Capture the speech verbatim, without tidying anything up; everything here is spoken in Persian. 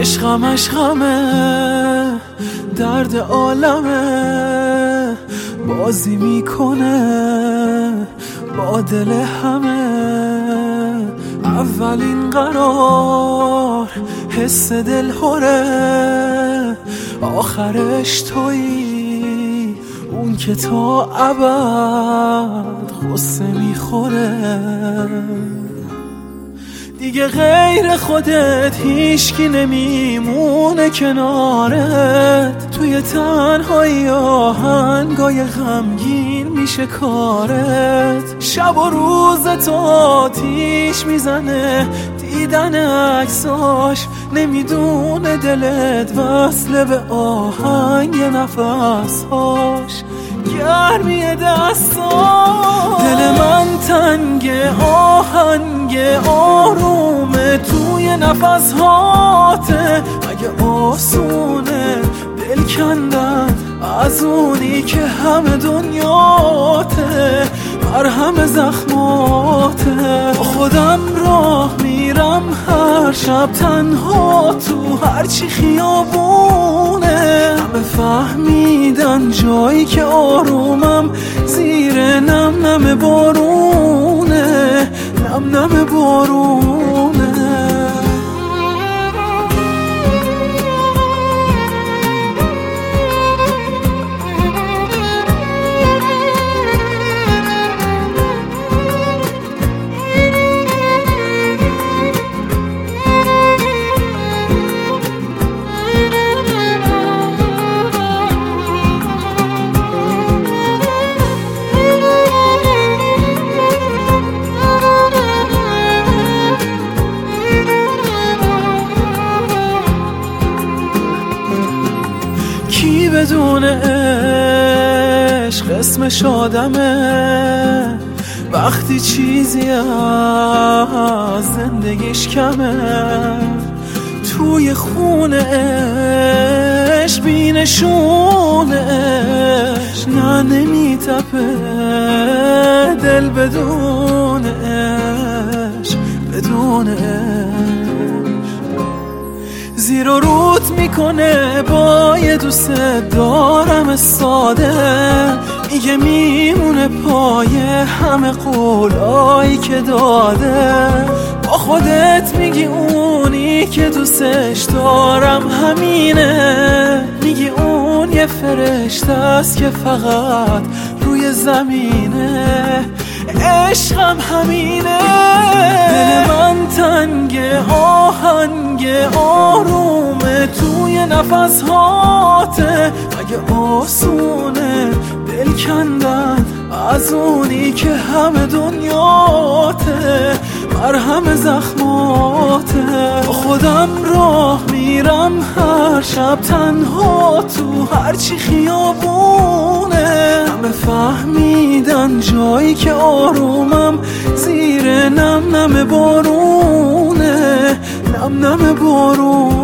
عشقم عشقمه، درد عالمه، بازی میکنه با دل همه. اولین قرار حس دل هره، آخرش تویی اون که تا ابد غصه میخوره. دیگه غیر خودت هیچکی نمیمونه کنارت، توی تنهایی آهنگای غمگین میشه کارت. شب و روز تو آتیش میزنه دیدن عکساش، نمیدونه دلت وصله به آهنگ نفسهاش، گرمی دستاش. دل من تنگ آهنگ آرومه توی نفسهاته، اگه آسونه دل کندن از اونی که همه دنیاته، مرهم زخماته. خودم راه میرم هر شب تنها تو هرچی خیابونه، همه فهمیدن جایی که آرومم زیر نم نم بارونه، نم نم بارونه. کی بدون عشق اسمش آدمه، وقتی چیزی از زندگیش کمه، توی خونه عشق بینشونش نه نمیتپه دل بدون عشق، بدون عشق زیر و روت میکنه با یه دوست دارم ساده، میگه میمونه پای همه قولایی که داده. با خودت میگی اونی که دوستش دارم همینه، میگی اون یه فرشته است که فقط روی زمینه، عشقم همینه. دل من تنگ آهنگ آرومه توی نفسهاته، اگه آسونه دل کندن از اونی که همه دنیاته، مرهم زخماته. خودم راه میرم هر شب تنها تو هرچی خیابونه، همه فهمیدن جایی که آرومم زیر نم نم بارونه، نم نم بارونه.